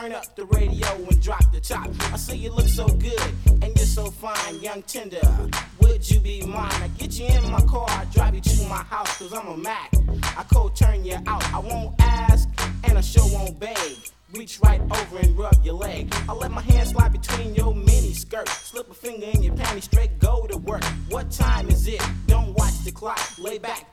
turn up the radio and drop the top. I see you look so good and you're so fine, young tender. Would you be mine? I get you in my car, I drive you to my house, cause I'm a Mac. I cold turn you out, I won't ask, and I sure won't beg. Reach right over and rub your leg. I let my hand slide between your mini skirt. Slip a finger in your panties, straight go to work. What time is it? Don't watch the clock. Lay back,